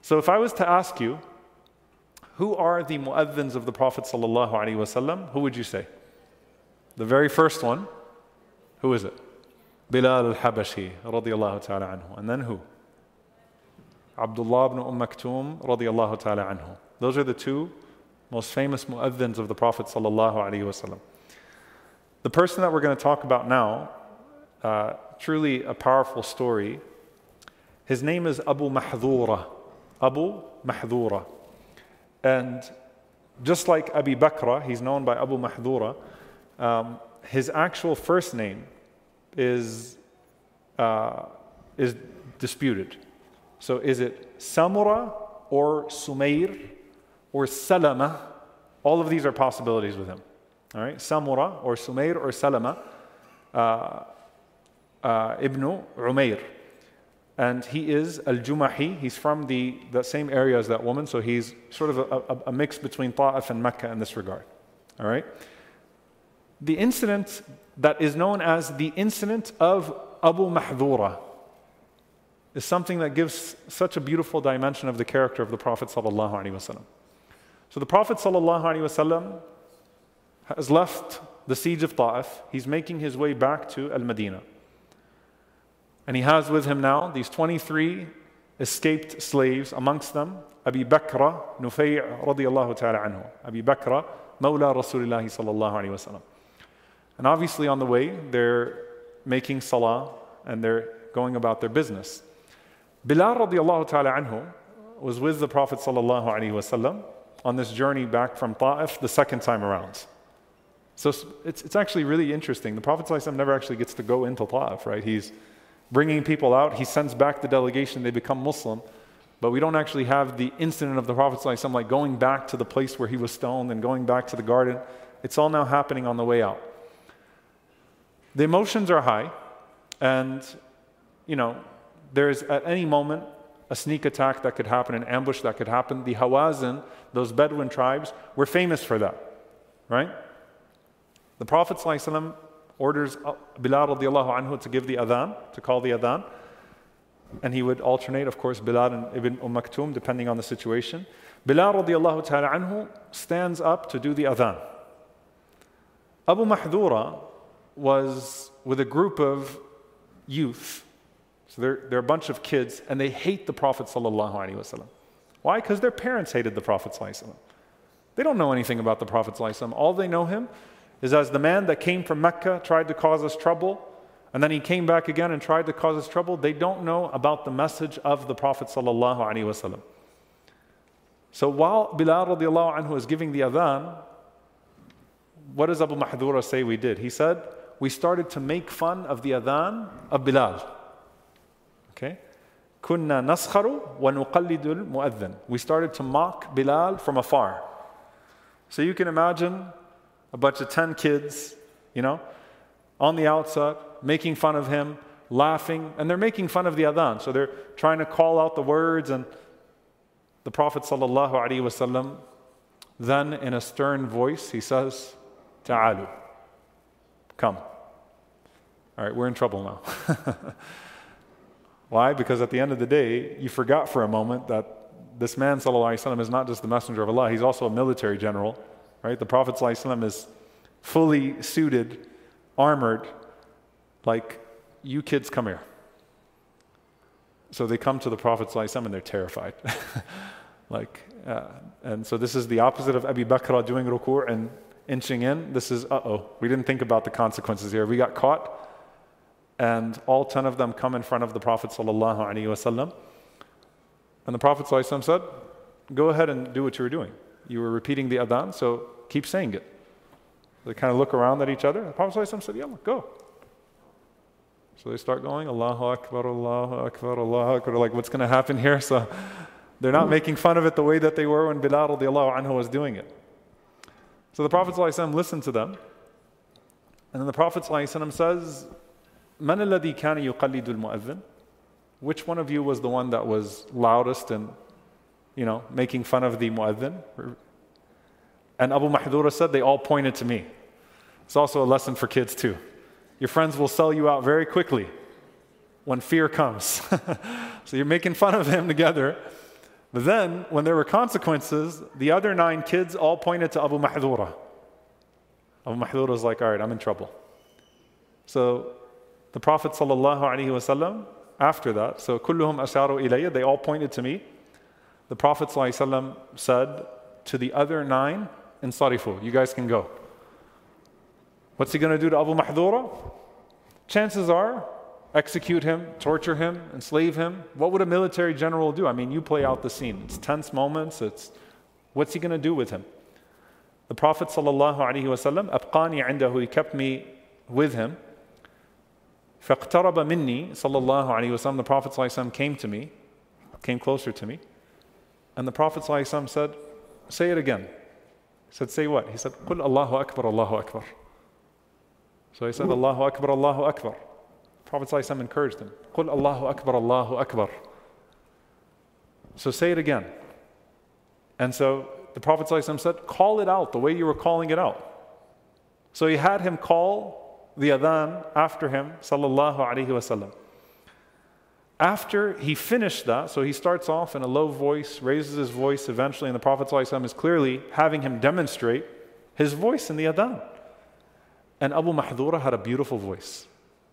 So if I was to ask you, who are the mu'adhins of the Prophet sallallahu alaihi wasallam, who would you say? The very first one, who is it? Bilal al-Habashi radiyallahu ta'ala anhu. And then who? Abdullah ibn Maktoum radiyallahu ta'ala anhu. Those are the two most famous mu'adhins of the Prophet sallallahu alaihi wasallam. The person that we're going to talk about now, truly a powerful story. His name is Abu Mahdhura. Abu Mahdhura. And just like Abi Bakr, he's known by Abu Mahdhura, his actual first name is disputed. So is it Samura or Sumayr or Salama? All of these are possibilities with him. All right, Samura or Sumayr or Salama ibn Umayr. And he is al-Jumahi. He's from the same area as that woman, so he's sort of a mix between Ta'if and Mecca in this regard. All right? The incident that is known as the incident of Abu Mahdhura is something that gives such a beautiful dimension of the character of the Prophet sallallahu alaihi wasallam. So the Prophet sallallahu alaihi wasallam has left the siege of Ta'if. He's making his way back to Al-Madinah. And he has with him now these 23 escaped slaves, amongst them Abi Bakr Nufay' radiyallahu ta'ala anhu. Abi Bakr, Mawla Rasulullah sallallahu alayhi wasallam. And obviously on the way, they're making salah and they're going about their business. Bilal radiyallahu ta'ala anhu was with the Prophet sallallahu alayhi wasallam on this journey back from Ta'if the second time around. So it's actually really interesting. The Prophet sallallahu alayhi wasallam never actually gets to go into Ta'if, right? He's bringing people out, he sends back the delegation, they become Muslim, but we don't actually have the incident of the Prophet ﷺ like going back to the place where he was stoned and going back to the garden. It's all now happening on the way out. The emotions are high, and there's at any moment a sneak attack that could happen, an ambush that could happen. The Hawazin, those Bedouin tribes, were famous for that, right? The Prophet ﷺ orders Bilal radiallahu anhu to give the adhan, to call the adhan. And he would alternate, of course, Bilal and Ibn Maktoum, depending on the situation. Bilal radiallahu ta'ala anhu stands up to do the adhan. Abu Mahdhura was with a group of youth. So they're a bunch of kids, and they hate the Prophet sallallahu alaihi wasallam. Why? Because their parents hated the Prophet sallallahu alaihi wasallam. They don't know anything about the Prophet sallallahu alaihi wasallam. All they know him is as the man that came from Mecca, tried to cause us trouble, and then he came back again and tried to cause us trouble. They don't know about the message of the Prophet sallallahu alaihi wasallam. So while Bilal radiallahu anhu is giving the adhan, what does Abu Mahdhura say we did? He said, we started to make fun of the adhan of Bilal. Okay? Kunna naskharu wa nuqallidul mu'adhin. We started to mock Bilal from afar. So you can imagine a bunch of 10 kids, on the outside, making fun of him, laughing, and they're making fun of the adhan. So they're trying to call out the words, and the Prophet sallallahu alaihi wasallam, then in a stern voice, he says, Ta'alu, come. All right, we're in trouble now. Why? Because at the end of the day, you forgot for a moment that this man sallallahu alaihi wasallam is not just the messenger of Allah, he's also a military general. Right? The Prophet ﷺ is fully suited, armored, like, you kids come here. So they come to the Prophet ﷺ and they're terrified. And so this is the opposite of Abi Bakr doing ruku' and inching in. This is, we didn't think about the consequences here. We got caught, and all 10 of them come in front of the Prophet ﷺ. And the Prophet ﷺ said, go ahead and do what you were doing. You were repeating the adhan, so keep saying it. They kind of look around at each other. The Prophet ﷺ said, Yalla, go. So they start going, Allahu Akbar, Allahu Akbar, Allahu Akbar. Like, what's going to happen here? So they're not making fun of it the way that they were when Bilal radiallahu anhu was doing it. So the Prophet ﷺ listened to them. And then the Prophet ﷺ says, Man alladhi kana yuqallidu al-mu'adhin? Which one of you was the one that was loudest and making fun of the mu'adhin? And Abu Mahdhura said, they all pointed to me. It's also a lesson for kids too. Your friends will sell you out very quickly when fear comes. So you're making fun of him together, But then, when there were consequences, the other 9 kids all pointed to Abu Mahdura. Abu Mahdura was like, all right, I'm in trouble. So the Prophet ﷺ, after that, so كلهم أشاروا إلي, they all pointed to me. The Prophet ﷺ said to the other 9, Insarifu, you guys can go. What's he going to do to Abu Mahdura? Chances are, execute him, torture him, enslave him. What would a military general do? I mean, you play out the scene. It's tense moments. What's he going to do with him? The Prophet ﷺ, أبقاني عنده, he kept me with him. فاقترب مني صلى الله عليه وسلم, the Prophet ﷺ came to me, came closer to me. And the Prophet ﷺ said, say it again. He said, say what? He said, قل Allahu Akbar, Allahu Akbar. So he said, Allahu Akbar, Allahu Akbar. The Prophet ﷺ encouraged him. قل Allahu Akbar, Allahu Akbar. So say it again. And so the Prophet ﷺ said, call it out the way you were calling it out. So he had him call the adhan after him, sallallahu alayhi wasallam. After he finished that, so he starts off in a low voice, raises his voice eventually, and the Prophet ﷺ is clearly having him demonstrate his voice in the adhan. And Abu Mahdura had a beautiful voice.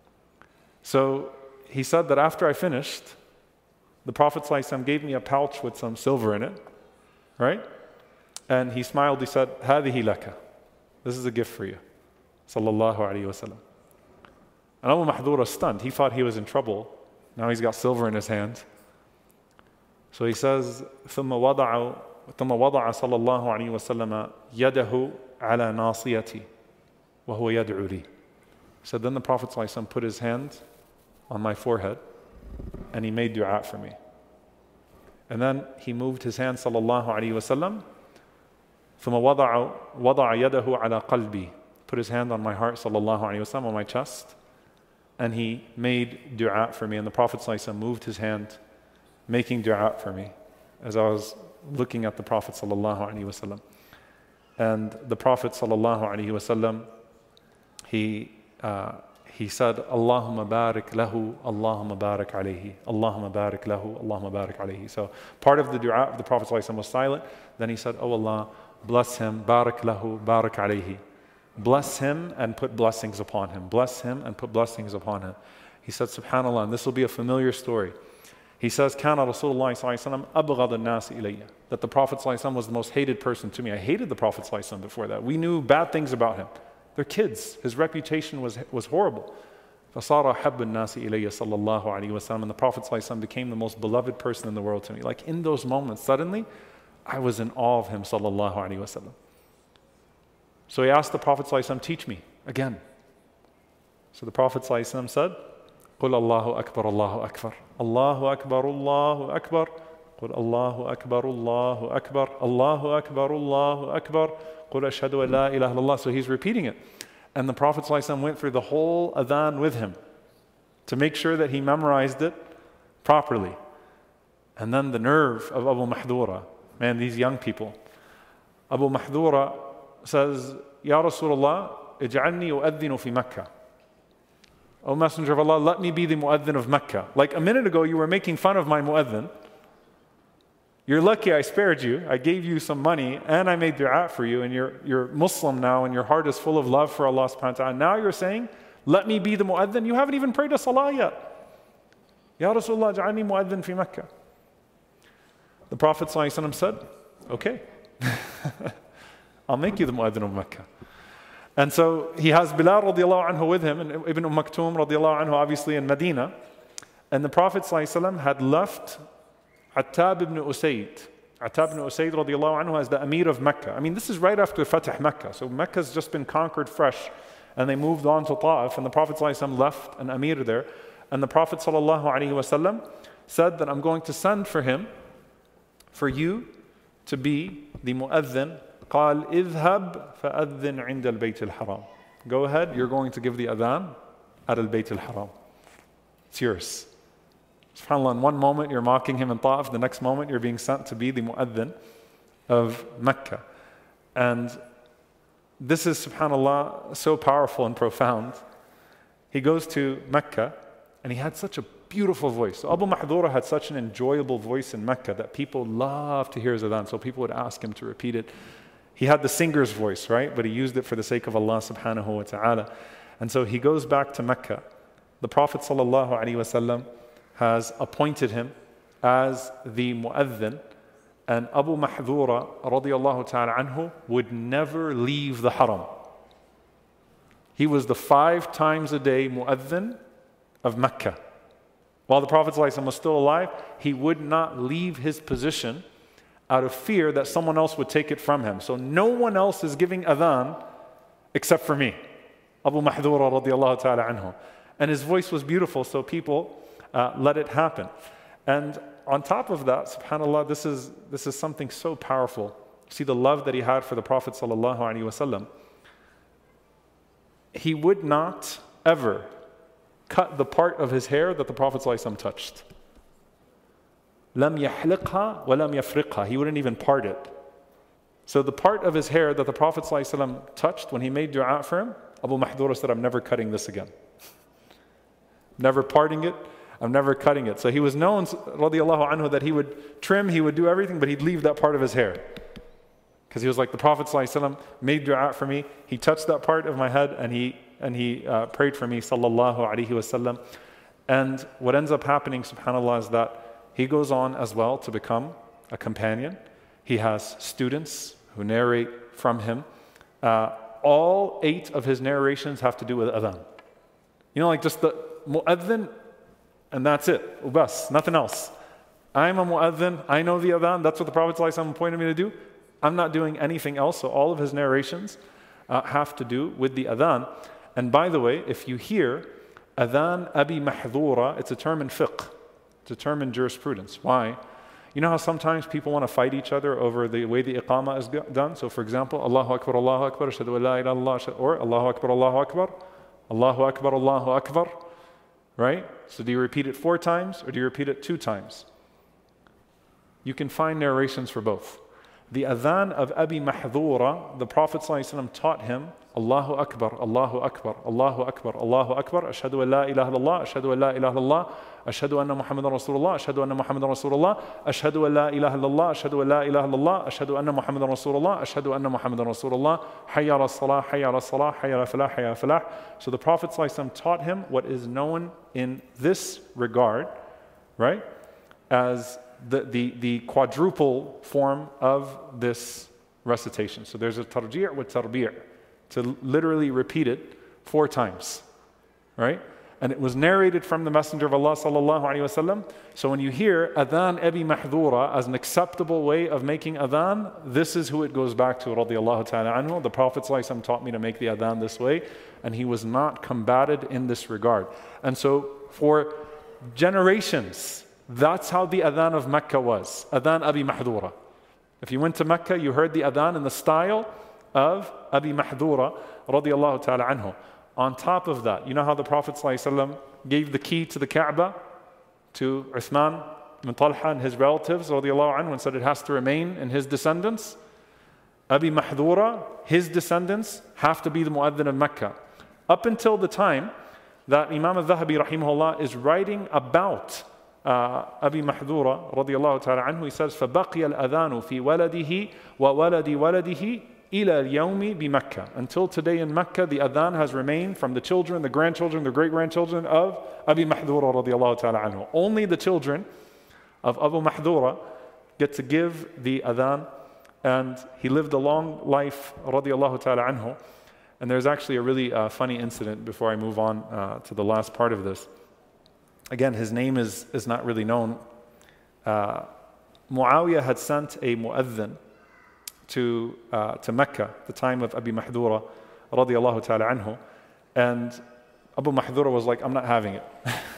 So he said that after I finished, the Prophet ﷺ gave me a pouch with some silver in it, right? And he smiled, he said, هذه لك. This is a gift for you. Sallallahu alayhi wasallam. And Abu Mahdura was stunned. He thought he was in trouble. Now he's got silver in his hand. So he says, ثم وضع صلى الله عليه وسلم يده على ناصيتي وهو يدعو لي. So then the Prophet ﷺ put his hand on my forehead and he made dua for me. And then he moved his hand sallallahu alayhi wasallam. ثم وضع يده على قلبي. Put his hand on my heart sallallahu alayhi wasallam, on my chest. And he made dua for me. And the Prophet ﷺ moved his hand, making dua for me, as I was looking at the Prophet sallallahu alaihi wasallam. And the Prophet sallallahu alaihi wasallam, he said, Allahumma barik lahu, Allahumma barik alayhi, Allahumma barik lahu, Allahumma barik alayhi. So part of the dua of the Prophet ﷺ was silent. Then he said, oh Allah, bless him, barik lahu, barik alayhi. Bless him and put blessings upon him. Bless him and put blessings upon him. He said, subhanAllah, and this will be a familiar story. He says, كان رسول الله صلى الله عليه وسلم أبغض الناس إلي. That the Prophet صلى الله عليه وسلم was the most hated person to me. I hated the Prophet صلى الله عليه وسلم before that. We knew bad things about him. They're kids. His reputation was horrible. فصار حب الناس إلي صلى الله عليه وسلم. And the Prophet صلى الله عليه وسلم became the most beloved person in the world to me. Like in those moments, suddenly, I was in awe of him صلى الله عليه وسلم. So he asked the Prophet صلى الله عليه وسلم, teach me again. So the Prophet صلى الله عليه وسلم said, قل الله أكبر الله أكبر الله أكبر الله أكبر قل الله أكبر الله أكبر الله أكبر الله أكبر قل أشهد أن لا إله إلا الله. So he's repeating it. And the Prophet ﷺ went through the whole adhan with him to make sure that he memorized it properly. And then the nerve of Abu Mahdura, man, these young people. Abu Mahdura says, Ya Rasulullah, اجعلني أؤذن في مكة. O Messenger of Allah, let me be the mu'adhin of Mecca. Like a minute ago, you were making fun of my mu'adhin. You're lucky I spared you. I gave you some money and I made dua for you, and you're Muslim now and your heart is full of love for Allah subhanahu wa ta'ala. Now you're saying, let me be the mu'adhin. You haven't even prayed a salah yet. Ya Rasulullah, ja'alni mu'adhin fi Mecca. The Prophet ﷺ said, okay, I'll make you the mu'adhin of Mecca. And so he has Bilal radiallahu anhu with him, and Ibn Maktoum radiallahu anhu obviously in Medina. And the Prophet ﷺ had left Attab ibn Usayd. Attab ibn Usayd radiallahu anhu as the Amir of Mecca. I mean, this is right after Fatih Mecca. So Mecca's just been conquered fresh. And they moved on to Ta'if, and the Prophet ﷺ left an Amir there. And the Prophet ﷺ said that I'm going to send for him, for you to be the mu'adhin. قال اذهب فأذن عند البيت الحرام. Go ahead, you're going to give the adhan at al-Bayt al-Haram. It's yours. SubhanAllah, in one moment you're mocking him in Ta'if, the next moment you're being sent to be the mu'adhin of Mecca. And this is, SubhanAllah, so powerful and profound. He goes to Mecca and he had such a beautiful voice. So Abu Mahdura had such an enjoyable voice in Mecca that people loved to hear his adhan. So people would ask him to repeat it. He had the singer's voice, right? But he used it for the sake of Allah subhanahu wa ta'ala. And so he goes back to Mecca. The Prophet sallallahu alaihi wasallam has appointed him as the mu'adhin. And Abu Mahdura radiallahu ta'ala anhu would never leave the haram. He was the 5 times a day mu'adhin of Mecca. While the Prophet ﷺ was still alive, he would not leave his position out of fear that someone else would take it from him. So no one else is giving adhan except for me. Abu Mahdura radiallahu ta'ala anhu. And his voice was beautiful, so people let it happen. And on top of that, subhanAllah, this is something so powerful. See the love that he had for the Prophet sallallahu alaihi wasallam. He would not ever cut the part of his hair that the Prophet ﷺ touched. لَمْ يَحْلِقْهَا وَلَمْ يَفْرِقْهَا. He wouldn't even part it. So the part of his hair that the Prophet ﷺ touched when he made dua for him, Abu Mahdura said, I'm never cutting this again. Never parting it, I'm never cutting it. So he was known, radiallahu anhu, that he would trim, he would do everything, but he'd leave that part of his hair. Because he was like, the Prophet ﷺ made dua for me, he touched that part of my head and he prayed for me, sallallahu alaihi wasallam. And what ends up happening, subhanAllah, is that he goes on as well to become a companion. He has students who narrate from him. All 8 of his narrations have to do with adhan. You know, like just the mu'adhin, and that's it. Ubas, nothing else. I'm a mu'adhin, I know the adhan, that's what the Prophet ﷺ appointed me to do. I'm not doing anything else. So all of his narrations have to do with the adhan. And by the way, if you hear adhan Abi Mahdura, it's a term in fiqh. It's a term in jurisprudence. Why? You know how sometimes people want to fight each other over the way the iqamah is done? So for example, Allahu Akbar, ashhadu an la ilaha illallah, or Allahu Akbar, Allahu Akbar, Allahu Akbar, Allahu Akbar. Right? So do you repeat it 4 times or do you repeat it 2 times? You can find narrations for both. The adhan of Abi Mahdura, the Prophet ﷺ taught him, Allahu Akbar, Allahu Akbar, Allahu Akbar, Allahu Akbar, ashhadu an la ilaha illallah, ashhadu an la ilaha illallah, ashhadu anna Muhammadan Rasulullah, ashhadu anna Muhammadan Rasulullah, ashhadu an la ilaha illallah, ashhadu an la ilaha illallah, ashhadu anna Muhammadan Rasulullah, ashhadu anna Muhammadan Rasulullah, hayya ala salah, hayya ala salah, hayya ala falah, hayya ala falah. So the Prophet ﷺ taught him what is known in this regard, right, as the quadruple form of this recitation. So there's a tarji' with tarbi', to literally repeat it 4 times, right? And it was narrated from the Messenger of Allah sallallahu alaihi wasallam. So when you hear adhan Abi Mahdura as an acceptable way of making adhan, this is who it goes back to, radiyallahu ta'ala anhu. The Prophet sallallahu alaihi wasallam taught me to make the adhan this way, and he was not combated in this regard. And so for generations, that's how the adhan of Mecca was, adhan Abi Mahdura. If you went to Mecca, you heard the adhan in the style of Abi Mahdura radiallahu ta'ala anhu. On top of that, you know how the Prophet ﷺ gave the key to the Kaaba to Uthman ibn Talha and his relatives radiallahu anhu and said it has to remain in his descendants? Abi Mahdura, his descendants have to be the mu'adhin of Mecca. Up until the time that Imam al-Dhahabi rahimahullah is writing about Abi Mahdura radiallahu ta'ala anhu, he says, فَبَقِيَ الْأَذَانُ فِي وَلَدِهِ وَوَلَدِ وَلَدِهِ إِلَى الْيَوْمِ بِمَكَّةِ. Until today in Mecca, the adhan has remained from the children, the grandchildren, the great-grandchildren of Abi Mahdura radiallahu ta'ala anhu. Only the children of Abu Mahdura get to give the adhan, and he lived a long life radiallahu ta'ala anhu. And there's actually a really funny incident before I move on to the last part of this. Again, his name is not really known. Muawiyah had sent a mu'adhin to Mecca, the time of Abi Mahdura radiallahu ta'ala anhu. And Abu Mahdura was like, I'm not having it.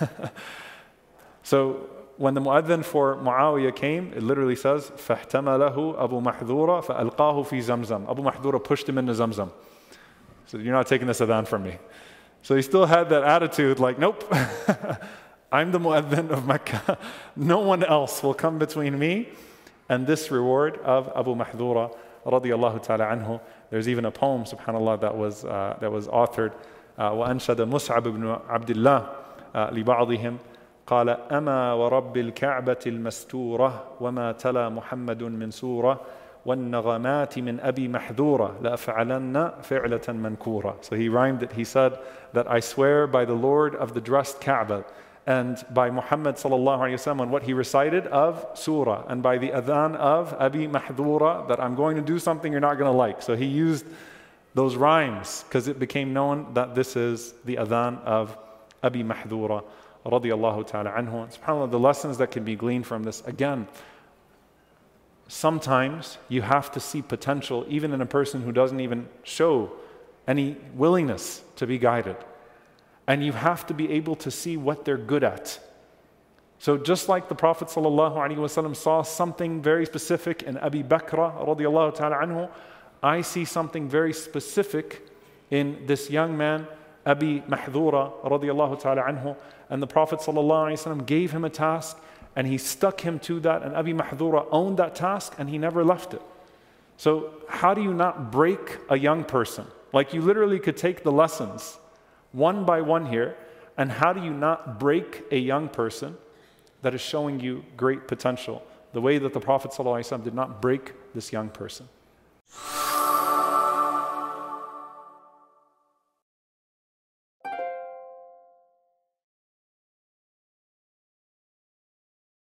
So when the mu'adhin for Muawiyah came, it literally says, فَاحْتَمَلَهُ أَبُو مَحْذُورَ فَأَلْقَاهُ فِي زَمْزَمْ. Abu Mahdura pushed him into Zamzam. So you're not taking this adhan from me. So he still had that attitude like, nope, I'm the mu'adhin of Mecca. No one else will come between me and this reward of Abu Mahdura radiyallahu ta'ala anhu. There's even a poem, subhanAllah, that was authored. وَأَنشَدَ مُسْعَبْ ibn عبد الله لبعضهم قال أما ورب الكعبة المستورة وما تلا محمد من سورة والنغمات من أبي محذورة لأفعلن فعلة منكورة. So he rhymed it. He said that I swear by the Lord of the dressed Kaaba and by Muhammad sallallahu alayhi wa sallam and what he recited of surah and by the adhan of Abi Mahdura that I'm going to do something you're not going to like. So he used those rhymes because it became known that this is the adhan of Abi Mahdura radiyallahu ta'ala anhu. And subhanAllah, the lessons that can be gleaned from this, again, sometimes you have to see potential even in a person who doesn't even show any willingness to be guided. And you have to be able to see what they're good at. So just like the Prophet ﷺ saw something very specific in Abi Bakr radiyallahu ta'ala anhu, I see something very specific in this young man, Abi Mahdura radiyallahu ta'ala anhu. And the Prophet ﷺ gave him a task and he stuck him to that, and Abi Mahdura owned that task and he never left it. So how do you not break a young person? Like, you literally could take the lessons one by one here, and how do you not break a young person that is showing you great potential? The way that the Prophet ﷺ did not break this young person.